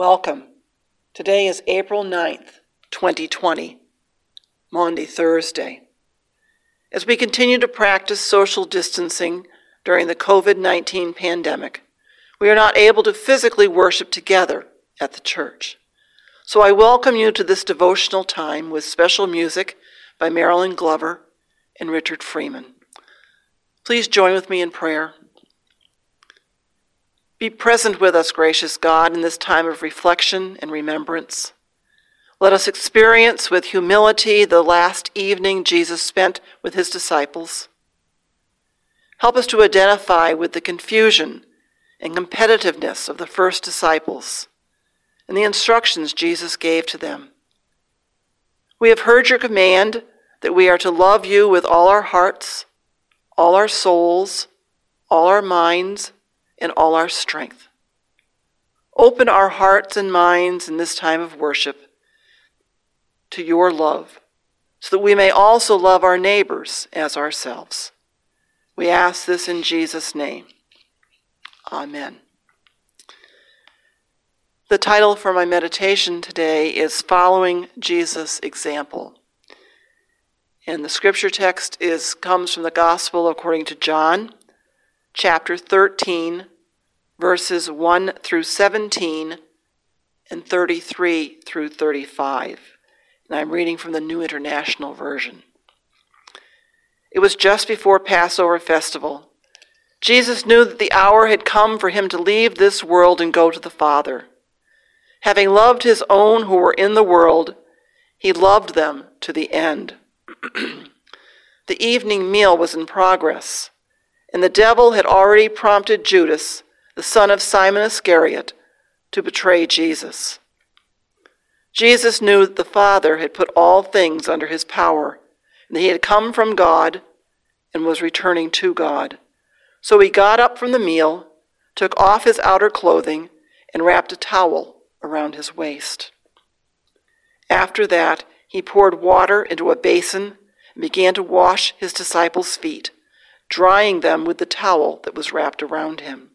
Welcome. Today is April 9th, 2020, Maundy Thursday. As we continue to practice social distancing during the COVID-19 pandemic, we are not able to physically worship together at the church. So I welcome you to this devotional time with special music by Marilyn Glover and Richard Freeman. Please join with me in prayer. Be present with us, gracious God, in this time of reflection and remembrance. Let us experience with humility the last evening Jesus spent with his disciples. Help us to identify with the confusion and competitiveness of the first disciples and the instructions Jesus gave to them. We have heard your command that we are to love you with all our hearts, all our souls, all our minds, and all our strength. Open our hearts and minds in this time of worship to your love, so that we may also love our neighbors as ourselves. We ask this in Jesus' name. Amen. The title for my meditation today is Following Jesus' Example. And the scripture text comes from the Gospel according to John, chapter 13, verses 1 through 17 and 33 through 35. And I'm reading from the New International Version. It was just before Passover festival. Jesus knew that the hour had come for him to leave this world and go to the Father. Having loved his own who were in the world, he loved them to the end. The evening meal was in progress, and the devil had already prompted Judas, the son of Simon Iscariot, to betray Jesus. Jesus knew that the Father had put all things under his power, and that he had come from God and was returning to God. So he got up from the meal, took off his outer clothing, and wrapped a towel around his waist. After that, he poured water into a basin and began to wash his disciples' feet, drying them with the towel that was wrapped around him.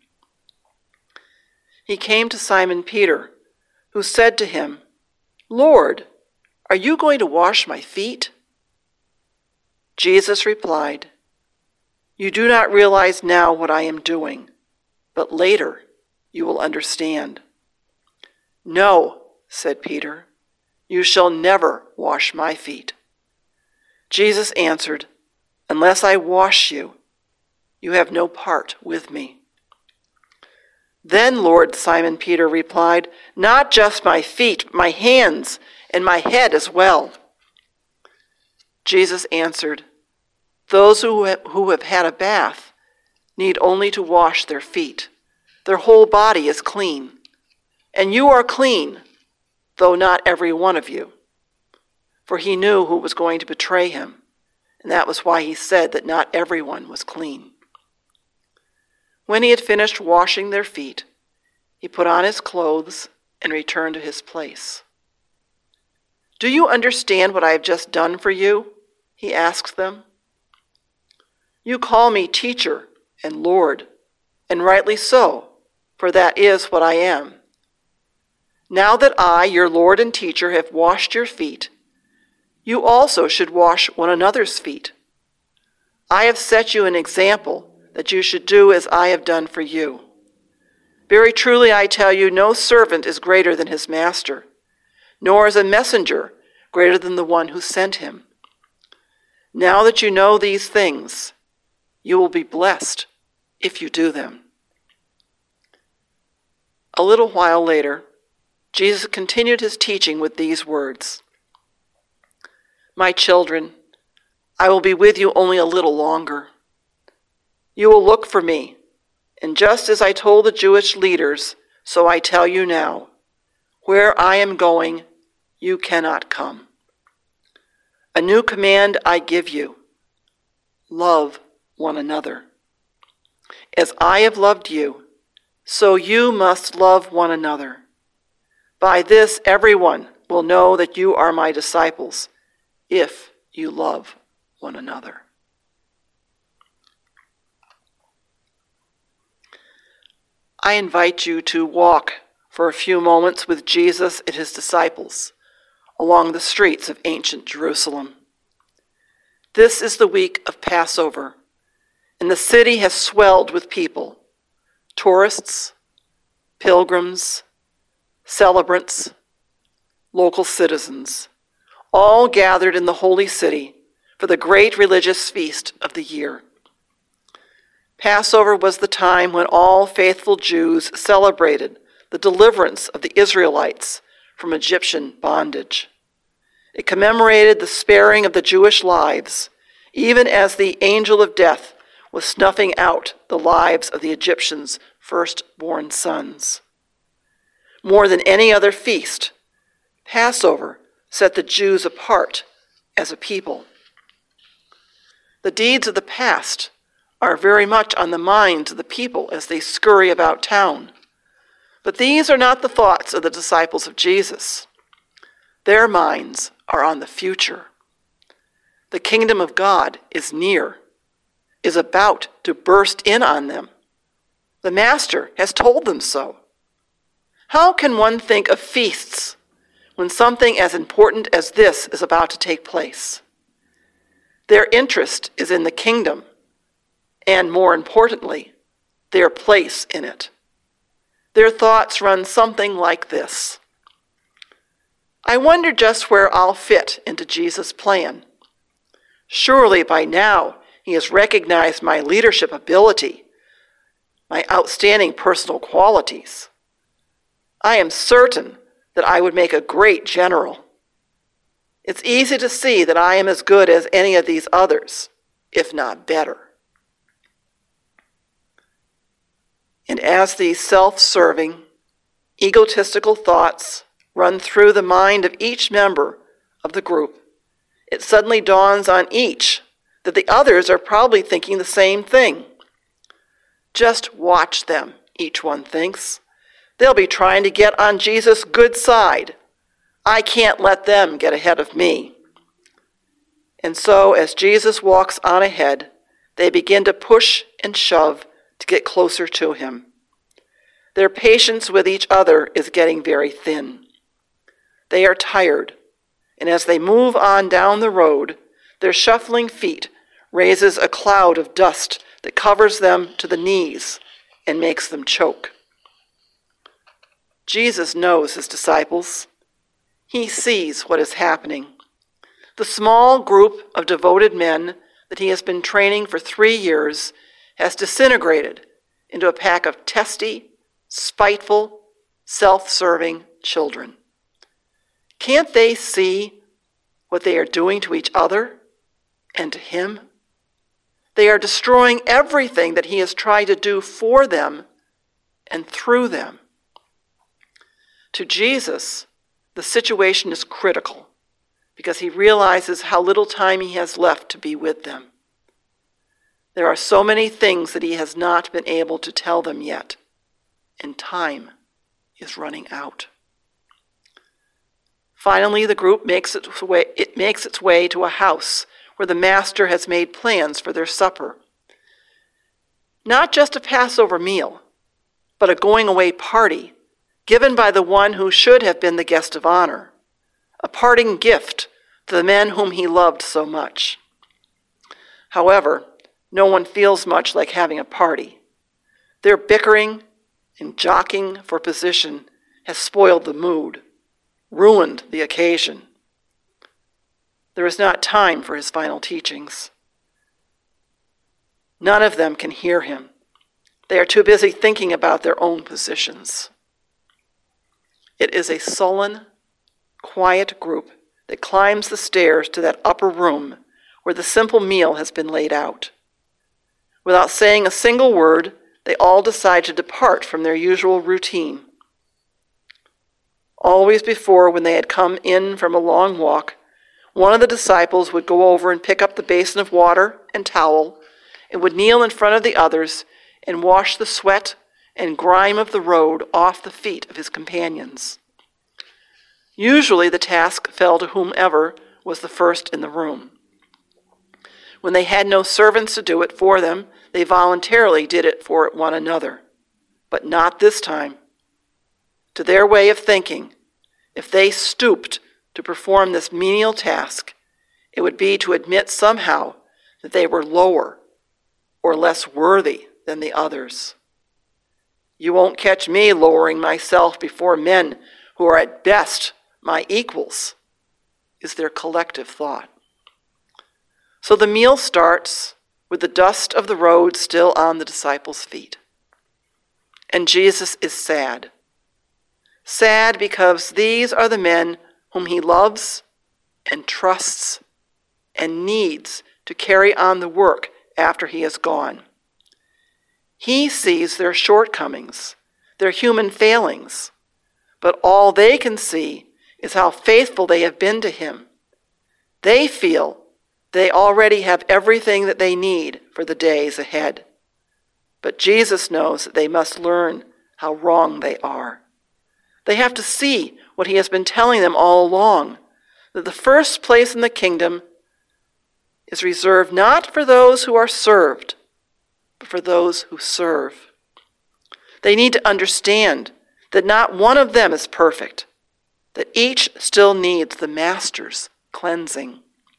He came to Simon Peter, who said to him, "Lord, are you going to wash my feet?" Jesus replied, "You do not realize now what I am doing, but later you will understand." "No," said Peter, "you shall never wash my feet." Jesus answered, "Unless I wash you, you have no part with me." "Then, Lord," Simon Peter replied, "not just my feet, my hands, and my head as well." Jesus answered, "Those who have had a bath need only to wash their feet. Their whole body is clean. And you are clean, though not every one of you." For he knew who was going to betray him, and that was why he said that not everyone was clean. When he had finished washing their feet, he put on his clothes and returned to his place. "Do you understand what I have just done for you?" he asked them. "You call me teacher and Lord, and rightly so, for that is what I am. Now that I, your Lord and teacher, have washed your feet, you also should wash one another's feet. I have set you an example that you should do as I have done for you. Very truly I tell you, no servant is greater than his master, nor is a messenger greater than the one who sent him. Now that you know these things, you will be blessed if you do them." A little while later, Jesus continued his teaching with these words, "My children, I will be with you only a little longer. You will look for me, and just as I told the Jewish leaders, so I tell you now, where I am going, you cannot come. A new command I give you, love one another. As I have loved you, so you must love one another. By this everyone will know that you are my disciples, if you love one another." I invite you to walk for a few moments with Jesus and his disciples along the streets of ancient Jerusalem. This is the week of Passover, and the city has swelled with people, tourists, pilgrims, celebrants, local citizens, all gathered in the holy city for the great religious feast of the year. Passover was the time when all faithful Jews celebrated the deliverance of the Israelites from Egyptian bondage. It commemorated the sparing of the Jewish lives, even as the angel of death was snuffing out the lives of the Egyptians' firstborn sons. More than any other feast, Passover set the Jews apart as a people. The deeds of the past are very much on the minds of the people as they scurry about town. But these are not the thoughts of the disciples of Jesus. Their minds are on the future. The kingdom of God is near, is about to burst in on them. The Master has told them so. How can one think of feasts when something as important as this is about to take place? Their interest is in the kingdom, and more importantly, their place in it. Their thoughts run something like this: I wonder just where I'll fit into Jesus' plan. Surely by now he has recognized my leadership ability, my outstanding personal qualities. I am certain that I would make a great general. It's easy to see that I am as good as any of these others, if not better. And as these self-serving, egotistical thoughts run through the mind of each member of the group, it suddenly dawns on each that the others are probably thinking the same thing. Just watch them, each one thinks. They'll be trying to get on Jesus' good side. I can't let them get ahead of me. And so, as Jesus walks on ahead, they begin to push and shove to get closer to him. Their patience with each other is getting very thin. They are tired, and as they move on down the road, their shuffling feet raises a cloud of dust that covers them to the knees and makes them choke. Jesus knows his disciples. He sees what is happening. The small group of devoted men that he has been training for 3 years has disintegrated into a pack of testy, spiteful, self-serving children. Can't they see what they are doing to each other and to him? They are destroying everything that he has tried to do for them and through them. To Jesus, the situation is critical because he realizes how little time he has left to be with them. There are so many things that he has not been able to tell them yet, and time is running out. Finally, the group makes its way to a house where the Master has made plans for their supper. Not just a Passover meal, but a going-away party given by the one who should have been the guest of honor, a parting gift to the men whom he loved so much. However, no one feels much like having a party. Their bickering and jockeying for position has spoiled the mood, ruined the occasion. There is not time for his final teachings. None of them can hear him. They are too busy thinking about their own positions. It is a sullen, quiet group that climbs the stairs to that upper room where the simple meal has been laid out. Without saying a single word, they all decide to depart from their usual routine. Always before, when they had come in from a long walk, one of the disciples would go over and pick up the basin of water and towel and would kneel in front of the others and wash the sweat and grime of the road off the feet of his companions. Usually the task fell to whomever was the first in the room. When they had no servants to do it for them, they voluntarily did it for one another. But not this time. To their way of thinking, if they stooped to perform this menial task, it would be to admit somehow that they were lower or less worthy than the others. You won't catch me lowering myself before men who are at best my equals, is their collective thought. So the meal starts with the dust of the road still on the disciples' feet. And Jesus is sad. Sad because these are the men whom he loves and trusts and needs to carry on the work after he is gone. He sees their shortcomings, their human failings, but all they can see is how faithful they have been to him. They feel they already have everything that they need for the days ahead. But Jesus knows that they must learn how wrong they are. They have to see what he has been telling them all along, that the first place in the kingdom is reserved not for those who are served, but for those who serve. They need to understand that not one of them is perfect, that each still needs the master's cleansing.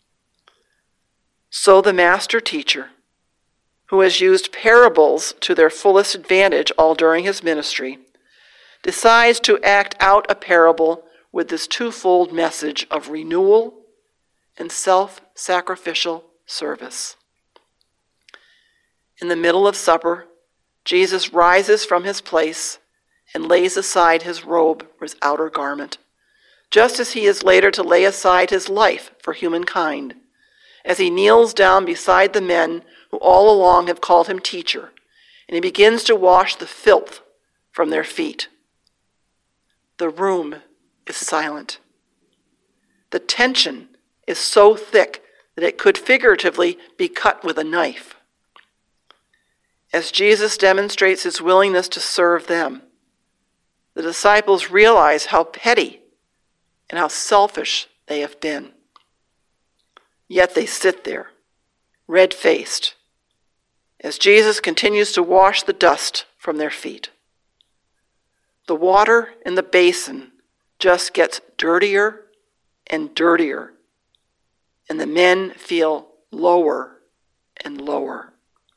So the master teacher, who has used parables to their fullest advantage all during his ministry, decides to act out a parable with this twofold message of renewal and self-sacrificial service. In the middle of supper, Jesus rises from his place and lays aside his robe or his outer garment, just as he is later to lay aside his life for humankind, as he kneels down beside the men who all along have called him teacher, and he begins to wash the filth from their feet. The room is silent. The tension is so thick that it could figuratively be cut with a knife. As Jesus demonstrates his willingness to serve them, the disciples realize how petty and how selfish they have been. Yet they sit there, red-faced, as Jesus continues to wash the dust from their feet. The water in the basin just gets dirtier and dirtier, and the men feel lower and lower.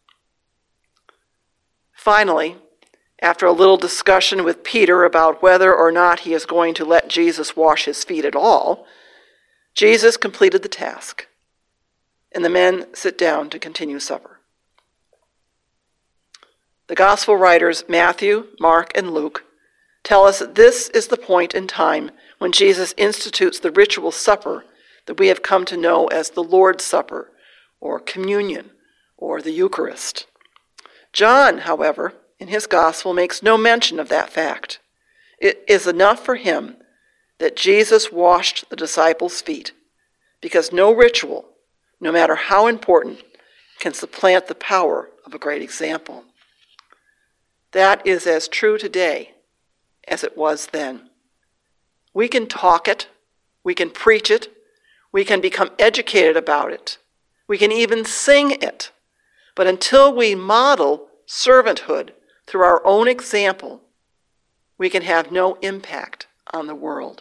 Finally, after a little discussion with Peter about whether or not he is going to let Jesus wash his feet at all, Jesus completed the task, and the men sit down to continue supper. The gospel writers Matthew, Mark, and Luke tell us that this is the point in time when Jesus institutes the ritual supper that we have come to know as the Lord's Supper, or communion, or the Eucharist. John, however, in his gospel makes no mention of that fact. It is enough for him that Jesus washed the disciples' feet, because no ritual, no matter how important, can supplant the power of a great example. That is as true today as it was then. We can talk it, we can preach it, we can become educated about it, we can even sing it, but until we model servanthood through our own example, we can have no impact on the world.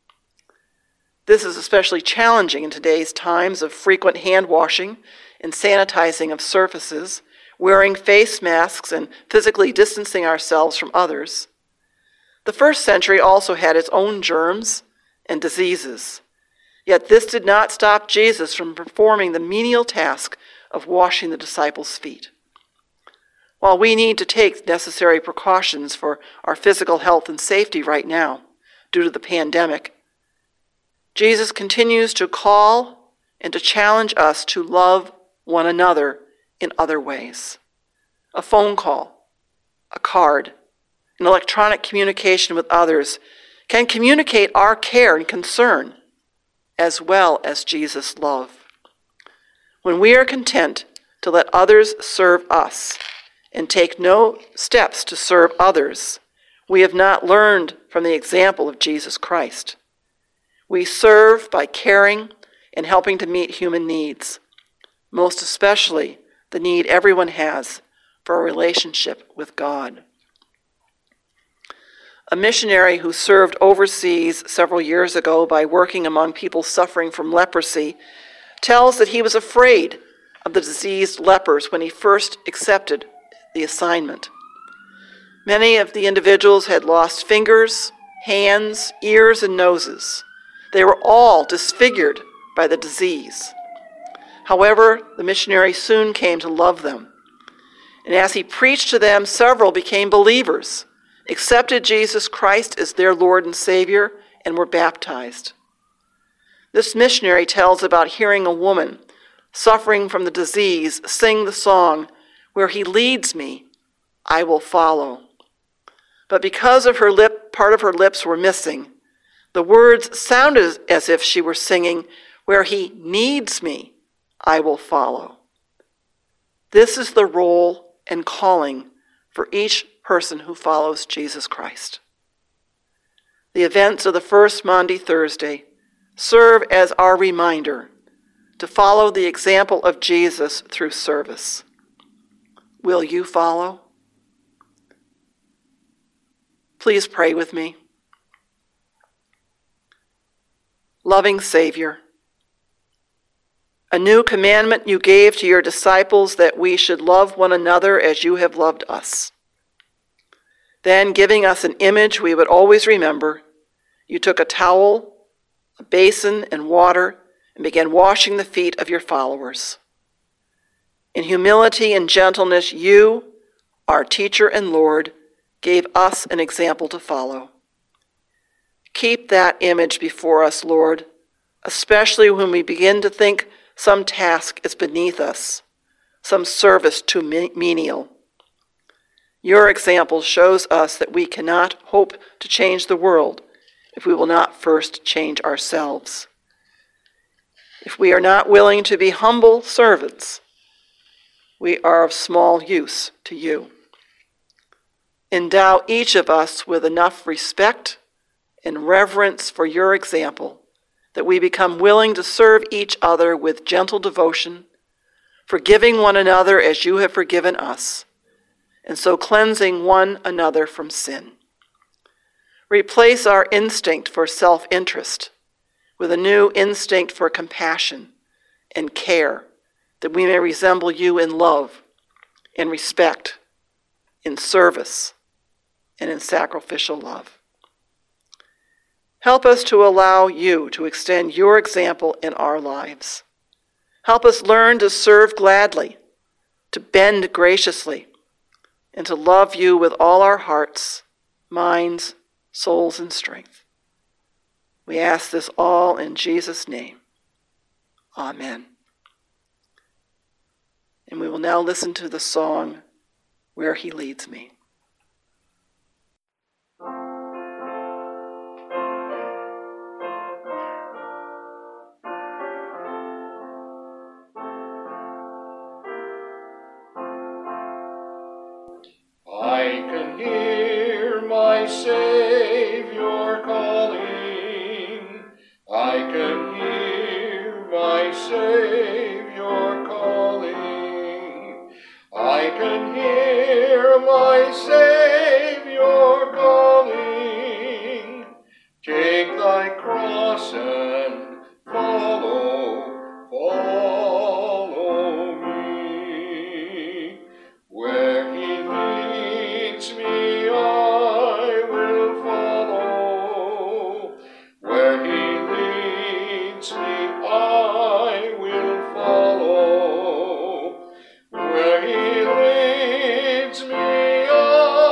This is especially challenging in today's times of frequent hand washing and sanitizing of surfaces, wearing face masks and physically distancing ourselves from others. The first century also had its own germs and diseases, yet this did not stop Jesus from performing the menial task of washing the disciples' feet. While we need to take necessary precautions for our physical health and safety right now, due to the pandemic, Jesus continues to call and to challenge us to love one another in other ways. A phone call, a card, an electronic communication with others can communicate our care and concern as well as Jesus' love. When we are content to let others serve us and take no steps to serve others, we have not learned from the example of Jesus Christ. We serve by caring and helping to meet human needs, most especially the need everyone has for a relationship with God. A missionary who served overseas several years ago by working among people suffering from leprosy tells that he was afraid of the diseased lepers when he first accepted the assignment. Many of the individuals had lost fingers, hands, ears, and noses. They were all disfigured by the disease. However, the missionary soon came to love them. And as he preached to them, several became believers, accepted Jesus Christ as their Lord and Savior, and were baptized. This missionary tells about hearing a woman suffering from the disease sing the song, "Where he leads me, I will follow." But because of her part of her lips were missing, the words sounded as if she were singing, "Where he needs me, I will follow." This is the role and calling for each person who follows Jesus Christ. The events of the first Maundy Thursday serve as our reminder to follow the example of Jesus through service. Will you follow? Please pray with me. Loving Savior, a new commandment you gave to your disciples that we should love one another as you have loved us. Then, giving us an image we would always remember, you took a towel, a basin, and water, and began washing the feet of your followers. In humility and gentleness, you, our teacher and Lord, gave us an example to follow. Keep that image before us, Lord, especially when we begin to think some task is beneath us, some service too menial. Your example shows us that we cannot hope to change the world if we will not first change ourselves. If we are not willing to be humble servants, we are of small use to you. Endow each of us with enough respect and reverence for your example that we become willing to serve each other with gentle devotion, forgiving one another as you have forgiven us, and so cleansing one another from sin. Replace our instinct for self-interest with a new instinct for compassion and care, that we may resemble you in love, in respect, in service, and in sacrificial love. Help us to allow you to extend your example in our lives. Help us learn to serve gladly, to bend graciously, and to love you with all our hearts, minds, souls, and strength. We ask this all in Jesus' name. Amen. And we will now listen to the song, "Where He Leads Me." I can hear my Savior calling. I can hear my Savior calling. I can hear my Savior calling. Take thy cross and follow, follow me. Where He leads me, I will follow. Where He leads me, I will follow. Where He leads me, I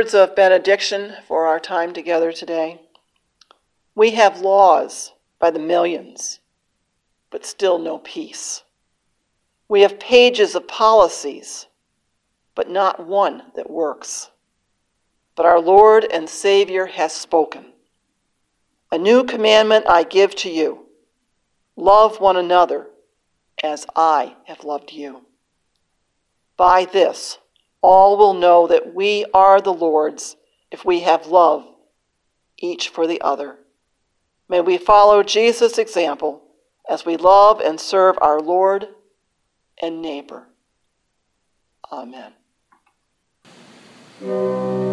words of benediction for our time together today. We have laws by the millions, but still no peace. We have pages of policies, but not one that works. But our Lord and Savior has spoken. A new commandment I give to you. Love one another as I have loved you. By this, all will know that we are the Lord's if we have love each for the other. May we follow Jesus' example as we love and serve our Lord and neighbor. Amen.